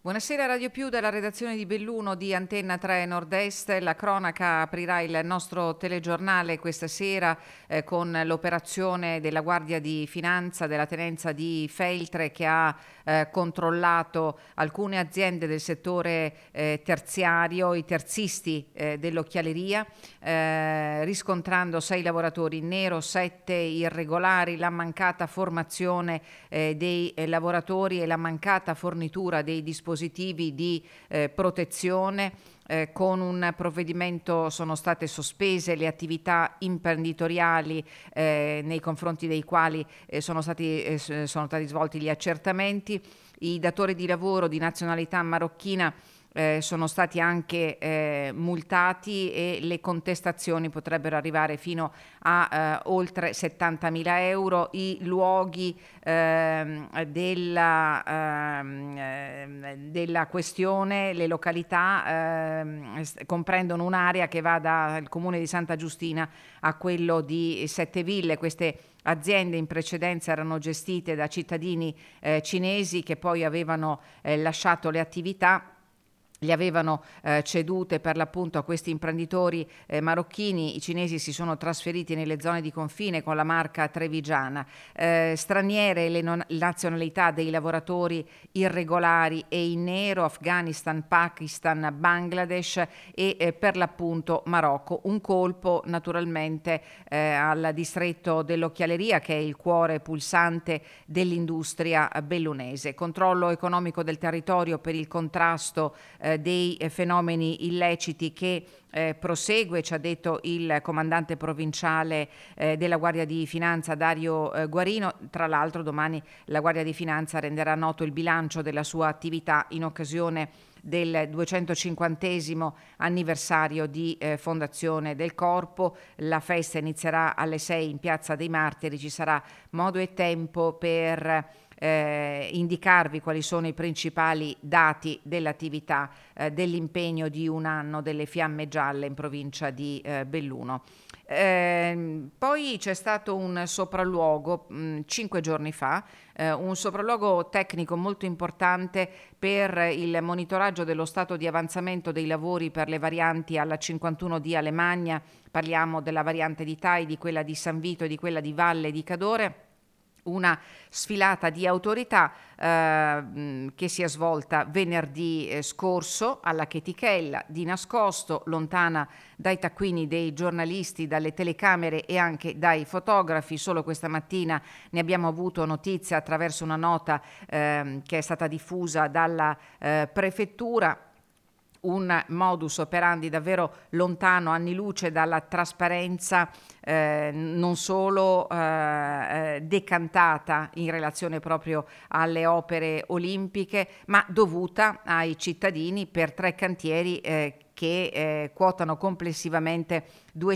Buonasera Radio Più dalla redazione di Belluno di Antenna 3 Nord-Est. La cronaca aprirà il nostro telegiornale questa sera con l'operazione della Guardia di Finanza della Tenenza di Feltre che ha controllato alcune aziende del settore terziario, i terzisti dell'occhialeria, riscontrando 6 lavoratori in nero, 7 irregolari, la mancata formazione dei lavoratori e la mancata fornitura dei dispositivi di protezione. Con un provvedimento sono state sospese le attività imprenditoriali nei confronti dei quali sono stati svolti gli accertamenti. I datori di lavoro di nazionalità marocchina sono stati anche multati e le contestazioni potrebbero arrivare fino a oltre 70.000 euro. I luoghi della questione, le località comprendono un'area che va dal comune di Santa Giustina a quello di Sette Ville. Queste aziende in precedenza erano gestite da cittadini cinesi che poi avevano lasciato le attività, li avevano cedute per l'appunto a questi imprenditori marocchini. I cinesi si sono trasferiti nelle zone di confine con la Marca trevigiana. Straniere le nazionalità dei lavoratori irregolari e in nero: Afghanistan, Pakistan, Bangladesh e per l'appunto Marocco. Un colpo naturalmente al distretto dell'occhialeria, che è il cuore pulsante dell'industria bellunese. Controllo economico del territorio per il contrasto dei fenomeni illeciti che prosegue, ci ha detto il comandante provinciale della Guardia di Finanza Dario Guarino. Tra l'altro domani la Guardia di Finanza renderà noto il bilancio della sua attività in occasione del 250° anniversario di fondazione del Corpo. La festa inizierà alle 6 in Piazza dei Martiri. Ci sarà modo e tempo per indicarvi quali sono i principali dati dell'attività dell'impegno di un anno delle Fiamme Gialle in provincia di Belluno. Poi c'è stato un sopralluogo 5 giorni fa, un sopralluogo tecnico molto importante per il monitoraggio dello stato di avanzamento dei lavori per le varianti alla 51D Alemagna. Parliamo della variante di Tai, di quella di San Vito e di quella di Valle di Cadore. Una sfilata di autorità che si è svolta venerdì scorso alla Chetichella, di nascosto, lontana dai taccuini dei giornalisti, dalle telecamere e anche dai fotografi. Solo questa mattina ne abbiamo avuto notizia attraverso una nota che è stata diffusa dalla prefettura. Un modus operandi davvero lontano anni luce dalla trasparenza, non solo decantata in relazione proprio alle opere olimpiche, ma dovuta ai cittadini per 3 cantieri che quotano complessivamente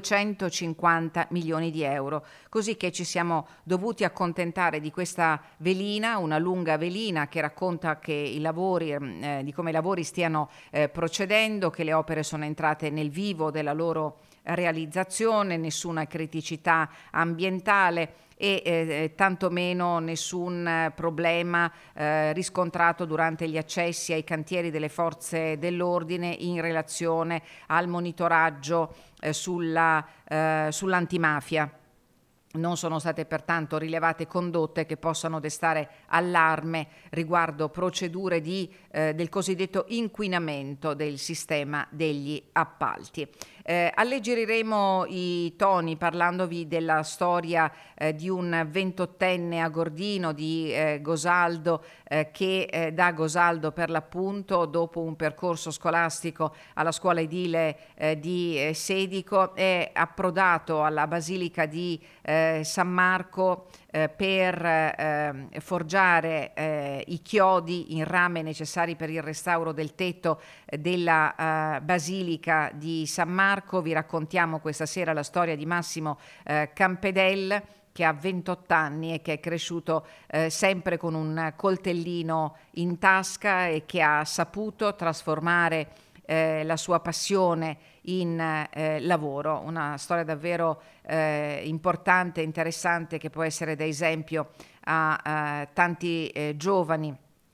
250 milioni di euro, così che ci siamo dovuti accontentare di questa velina, una lunga velina che racconta che i lavori, di come i lavori stiano procedendo, che le opere sono entrate nel vivo della loro realizzazione, nessuna criticità ambientale e tantomeno nessun problema riscontrato durante gli accessi ai cantieri delle forze dell'ordine in relazione al monitoraggio sull'antimafia. Non sono state pertanto rilevate condotte che possano destare allarme riguardo procedure del cosiddetto inquinamento del sistema degli appalti. Alleggeriremo i toni parlandovi della storia di un 28enne a Gordino, di Gosaldo, che da Gosaldo per l'appunto, dopo un percorso scolastico alla scuola edile di Sedico, è approdato alla Basilica di San Marco per forgiare i chiodi in rame necessari per il restauro del tetto della Basilica di San Marco. Vi raccontiamo questa sera la storia di Massimo Campedel, che ha 28 anni e che è cresciuto sempre con un coltellino in tasca e che ha saputo trasformare la sua passione in lavoro. Una storia davvero importante e interessante che può essere da esempio a tanti giovani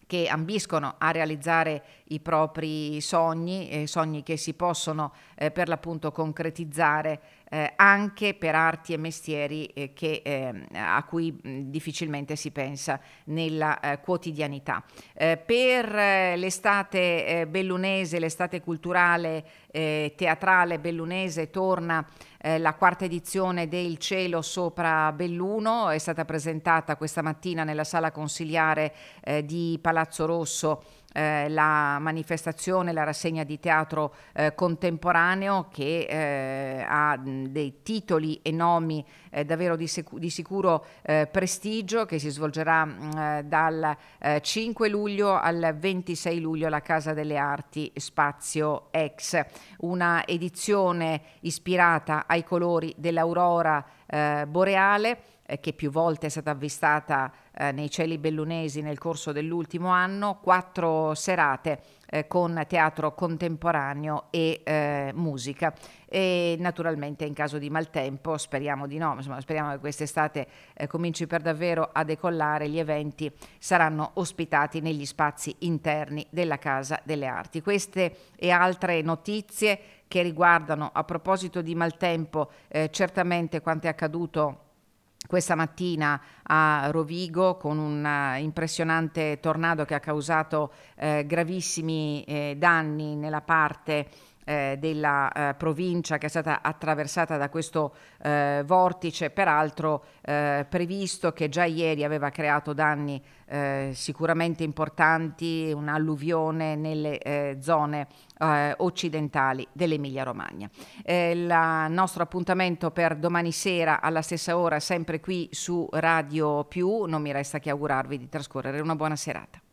che ambiscono a realizzare i propri sogni, sogni che si possono per l'appunto concretizzare anche per arti e mestieri a cui difficilmente si pensa nella quotidianità. Per l'estate bellunese, l'estate culturale teatrale bellunese, torna la quarta edizione de Il cielo sopra Belluno. È stata presentata questa mattina nella sala consiliare di Palazzo Rosso la manifestazione, la rassegna di teatro contemporaneo, che ha dei titoli e nomi davvero di sicuro prestigio, che si svolgerà dal 5 luglio al 26 luglio alla Casa delle Arti Spazio X, una edizione ispirata ai colori dell'aurora boreale, che più volte è stata avvistata nei cieli bellunesi nel corso dell'ultimo anno. 4 serate con teatro contemporaneo e musica, e naturalmente in caso di maltempo, speriamo di no, insomma, speriamo che quest'estate cominci per davvero a decollare, gli eventi saranno ospitati negli spazi interni della Casa delle Arti. Queste e altre notizie che riguardano, a proposito di maltempo, certamente quanto è accaduto questa mattina a Rovigo, con un impressionante tornado che ha causato gravissimi danni nella parte della provincia che è stata attraversata da questo vortice, peraltro previsto, che già ieri aveva creato danni sicuramente importanti, un'alluvione nelle zone occidentali dell'Emilia Romagna. Il nostro appuntamento per domani sera alla stessa ora, sempre qui su Radio Più. Non mi resta che augurarvi di trascorrere una buona serata.